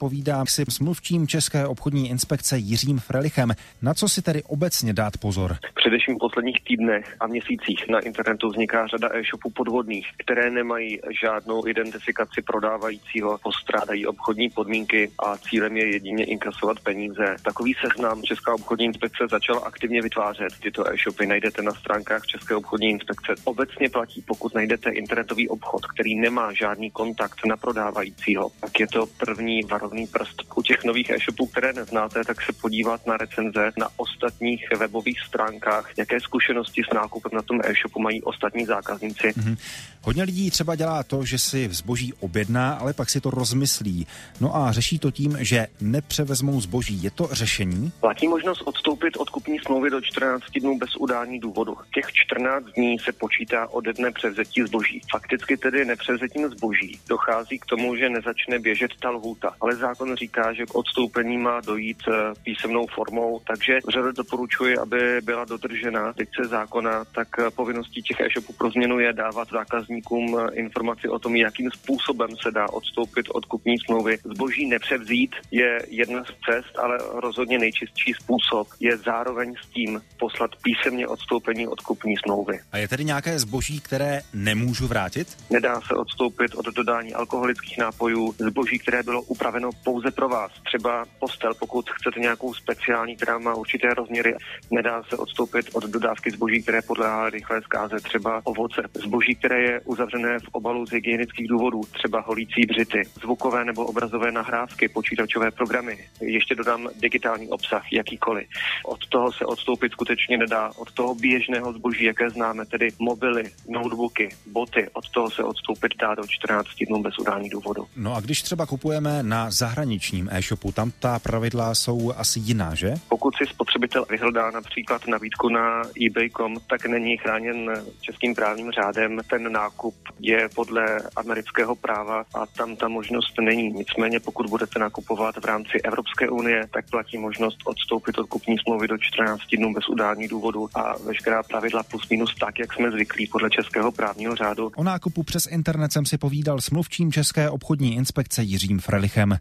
povídám si s mluvčím České obchodní inspekce Jiřím Frelichem. Na co si tedy obecně dát pozor? Především v posledních týdnech a měsících na internetu vzniká řada e-shopů podvodných, které nemají žádnou identifikaci prodávajícího, postrádají obchodní podmínky a cílem je jedině inkasovat peníze. Takový seznam Česká obchodní inspekce začala aktivně vytvářet. Tyto e-shopy najdete na stránkách České obchodní inspekce. Obecně platí, pokud najdete internetový obchod, který nemá žádný kontakt na prodávajícího, tak je to první varovný prst. U těch nových e-shopů, které neznáte, tak se podívat na recenze na ostatních webových stránkách, jaké zkušenosti s nákupem na tom e-shopu mají ostatní zákazníci. Hodně lidí třeba dělá to, že si zboží objedná, ale pak si to rozmyslí. No a řeší to tím, že nepřevezmou zboží. Je to řešení? Platí možnost odstoupit od kupní smlouvy do 14 dnů bez udání důvodu. Těch 14 dní se počítá ode dne převzetí zboží. Fakticky tedy nepřevzetím zboží dochází k tomu, že nezačne běžet ta lhůta. Ale zákon říká, že k odstoupení má dojít písemnou formou, takže vřele doporučuji, aby byla dodržena dikce zákona, tak povinností těch e-shopů pro změnu je dávat zákazníkům informaci o tom, jakým způsobem se dá odstoupit od kupní smlouvy. Zboží nepřevzít je jedna z cest, ale rozhodně nejčistší způsob je zároveň s tím poslat písemně odstoupení od kupní smlouvy. A je tedy nějaké zboží, které nemůžu vrátit? Nedá se odstoupit od dodání alkoholických nápojů, zboží, které bylo upraveno pouze pro vás. Třeba postel, pokud chcete nějakou speciální, která má určité rozměry. Nedá se odstoupit od dodávky zboží, které podléhá rychlé zkáze, třeba ovoce. Zboží, které je uzavřené v obalu z hygienických důvodů, třeba holící břity, zvukové nebo obrazové nahrávky, počítačové programy. Ještě dodám digitální obsah, jakýkoliv. Od toho se odstoupit skutečně nedá. Od toho běžného zboží, jaké známe, tedy mobily, notebooky, boty, od toho se odstoupit dá do 14 dnů bez udání důvodu. No a když třeba kupujeme na zahraničním e-shopu, tam ta pravidla jsou asi jiná, že? Pokud si spotřebitel vyhledá například nabídku na eBay.com, tak není chráněn českým právním řádem. Ten nákup je podle amerického práva a tam ta možnost není. Nicméně pokud budete nakupovat v rámci Evropské unie, tak platí možnost odstoupit od kupní smlouvy do 14 dnů bez udání důvodu a veškerá pravidla plus minus tak, jak jsme zvyklí podle českého právního řádu. O nákupu přes internet jsem si povídal s mluvčím České obchodní inspekce Jiřím Frelichem.